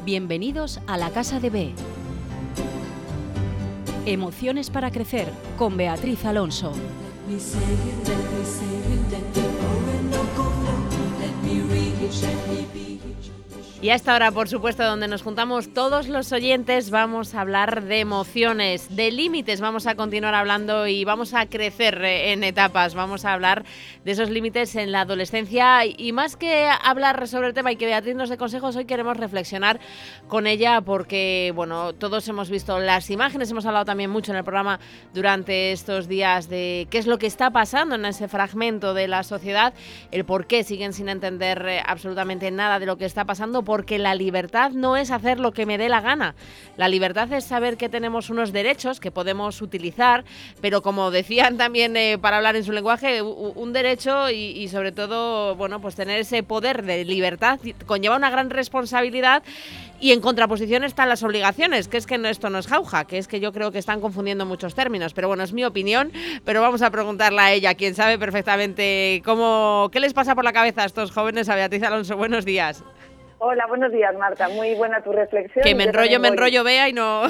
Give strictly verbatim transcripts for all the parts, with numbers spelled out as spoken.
Bienvenidos a la Casa de B. Emociones para crecer con Beatriz Alonso. Y a esta hora, por supuesto, donde nos juntamos todos los oyentes, vamos a hablar de emociones, de límites. Vamos a continuar hablando y vamos a crecer en etapas. Vamos a hablar de esos límites en la adolescencia. Y más que hablar sobre el tema y que Beatriz nos dé consejos, hoy queremos reflexionar con ella porque, bueno, todos hemos visto las imágenes. Hemos hablado también mucho en el programa durante estos días de qué es lo que está pasando en ese fragmento de la sociedad, el por qué siguen sin entender absolutamente nada de lo que está pasando. Porque la libertad no es hacer lo que me dé la gana. La libertad es saber que tenemos unos derechos que podemos utilizar, pero como decían también eh, para hablar en su lenguaje, un derecho y, y sobre todo, bueno, pues tener ese poder de libertad conlleva una gran responsabilidad y en contraposición están las obligaciones, que es que no, esto no es jauja, que es que yo creo que están confundiendo muchos términos, pero bueno, es mi opinión, pero vamos a preguntarle a ella, quien sabe perfectamente cómo, qué les pasa por la cabeza a estos jóvenes. A Beatriz Alonso, buenos días. Hola, buenos días, Marta. Muy buena tu reflexión. Que me enrollo, me enrollo, Bea, y no...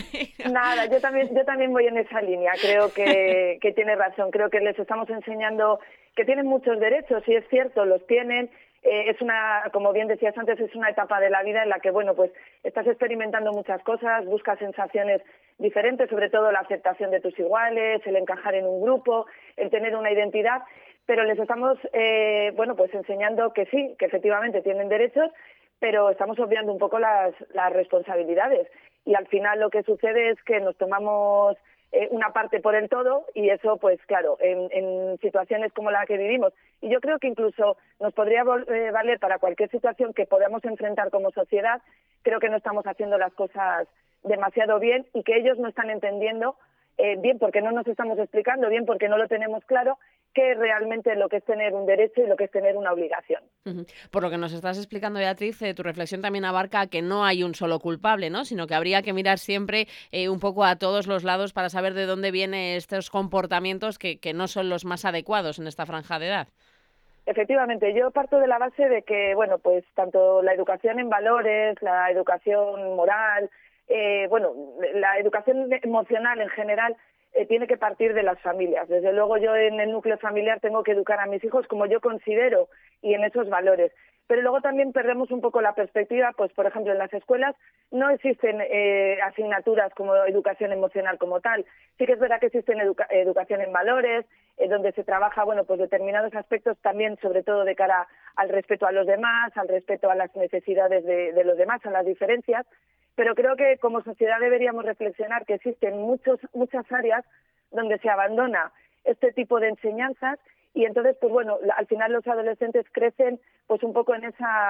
Nada, yo también, yo también voy en esa línea. Creo que, que tiene razón. Creo que les estamos enseñando que tienen muchos derechos, y es cierto, los tienen. Eh, es una, como bien decías antes, es una etapa de la vida en la que, bueno, pues estás experimentando muchas cosas, buscas sensaciones diferentes, sobre todo la aceptación de tus iguales, el encajar en un grupo, el tener una identidad, pero les estamos, eh, bueno, pues enseñando que sí, que efectivamente tienen derechos, pero estamos obviando un poco las, las responsabilidades. Y al final lo que sucede es que nos tomamos eh, una parte por el todo, y eso, pues claro, en, en situaciones como la que vivimos. Y yo creo que incluso nos podría eh, valer para cualquier situación que podamos enfrentar como sociedad. Creo que no estamos haciendo las cosas demasiado bien y que ellos no están entendiendo, eh, bien porque no nos estamos explicando, bien porque no lo tenemos claro, que realmente lo que es tener un derecho y lo que es tener una obligación. Uh-huh. Por lo que nos estás explicando, Beatriz, eh, tu reflexión también abarca que no hay un solo culpable, ¿no? Sino que habría que mirar siempre eh, un poco a todos los lados para saber de dónde vienen estos comportamientos que, que no son los más adecuados en esta franja de edad. Efectivamente, yo parto de la base de que, bueno, pues tanto la educación en valores, la educación moral, eh, bueno, la educación emocional en general, Eh, tiene que partir de las familias. Desde luego yo en el núcleo familiar tengo que educar a mis hijos como yo considero y en esos valores. Pero luego también perdemos un poco la perspectiva, pues por ejemplo en las escuelas no existen eh, asignaturas como educación emocional como tal. Sí que es verdad que existen educa- educación en valores, eh, donde se trabaja, bueno, pues determinados aspectos también, sobre todo de cara al respeto a los demás, al respeto a las necesidades de, de los demás, a las diferencias. Pero creo que como sociedad deberíamos reflexionar que existen muchos, muchas áreas donde se abandona este tipo de enseñanzas, y entonces, pues bueno, al final los adolescentes crecen pues un poco en esa...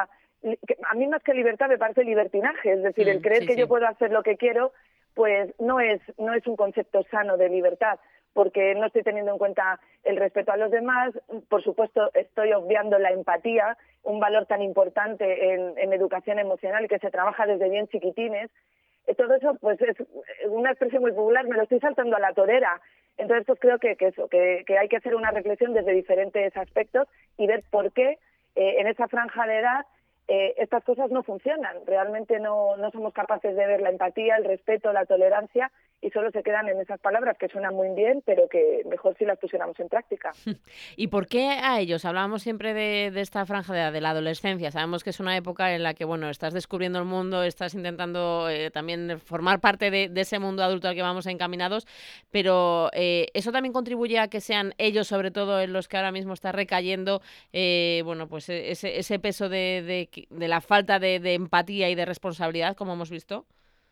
A mí más que libertad me parece libertinaje, es decir, el creer sí, que sí. yo puedo hacer lo que quiero, pues no es, no es un concepto sano de libertad, porque no estoy teniendo en cuenta el respeto a los demás. Por supuesto, estoy obviando la empatía, un valor tan importante en, en educación emocional y que se trabaja desde bien chiquitines. Todo eso, pues es una expresión muy popular, me lo estoy saltando a la torera. Entonces, pues creo que, que eso, que, que hay que hacer una reflexión desde diferentes aspectos y ver por qué eh, en esa franja de edad eh, estas cosas no funcionan. Realmente no, no somos capaces de ver la empatía, el respeto, la tolerancia, y solo se quedan en esas palabras que suenan muy bien, pero que mejor si las pusiéramos en práctica. ¿Y por qué a ellos? Hablábamos siempre de, de esta franja de edad, de la adolescencia. Sabemos que es una época en la que, bueno, estás descubriendo el mundo, estás intentando eh, también formar parte de, de ese mundo adulto al que vamos encaminados, pero eh, eso también contribuye a que sean ellos, sobre todo, en los que ahora mismo está recayendo, eh, bueno, pues ese, ese peso de, de, de la falta de, de empatía y de responsabilidad, como hemos visto.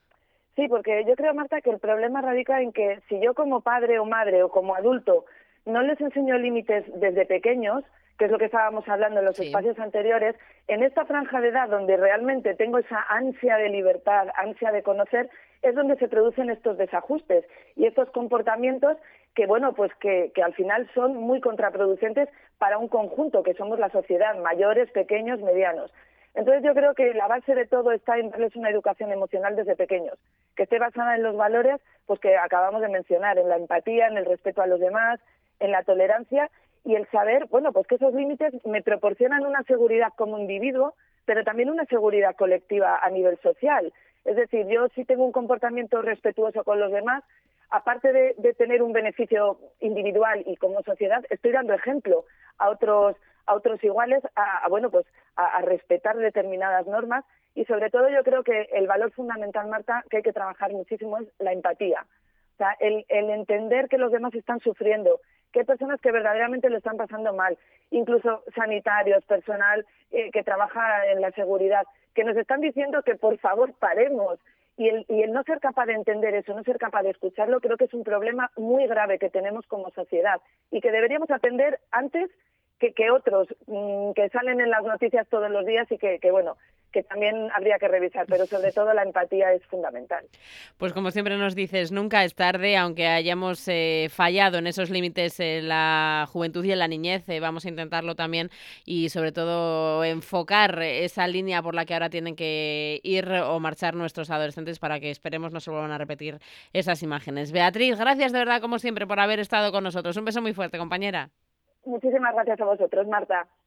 Sí, porque yo creo, Marta, que el problema radica en que si yo como padre o madre o como adulto no les enseño límites desde pequeños, que es lo que estábamos hablando en los sí. espacios anteriores, en esta franja de edad donde realmente tengo esa ansia de libertad, ansia de conocer, es donde se producen estos desajustes y estos comportamientos que, bueno, pues que, que al final son muy contraproducentes para un conjunto que somos la sociedad, mayores, pequeños, medianos. Entonces yo creo que la base de todo está en darles una educación emocional desde pequeños, que esté basada en los valores pues que acabamos de mencionar, en la empatía, en el respeto a los demás, en la tolerancia y el saber, bueno, pues que esos límites me proporcionan una seguridad como individuo, pero también una seguridad colectiva a nivel social. Es decir, yo si tengo un comportamiento respetuoso con los demás, aparte de, de tener un beneficio individual y como sociedad, estoy dando ejemplo a otros a otros iguales a, a bueno pues a, a respetar determinadas normas, y sobre todo yo creo que el valor fundamental, Marta, que hay que trabajar muchísimo es la empatía. O sea, el, el entender que los demás están sufriendo, que hay personas que verdaderamente lo están pasando mal, incluso sanitarios, personal eh, que trabaja en la seguridad, que nos están diciendo que por favor paremos. Y el, y el no ser capaz de entender eso, no ser capaz de escucharlo, creo que es un problema muy grave que tenemos como sociedad y que deberíamos atender antes que, que otros mmm, que salen en las noticias todos los días y que, que, bueno, que también habría que revisar, pero sobre todo la empatía es fundamental. Pues como siempre nos dices, nunca es tarde, aunque hayamos eh, fallado en esos límites en la juventud y en la niñez, eh, vamos a intentarlo también y sobre todo enfocar esa línea por la que ahora tienen que ir o marchar nuestros adolescentes para que esperemos no se vuelvan a repetir esas imágenes. Beatriz, gracias de verdad como siempre por haber estado con nosotros. Un beso muy fuerte, compañera. Muchísimas gracias a vosotros, Marta.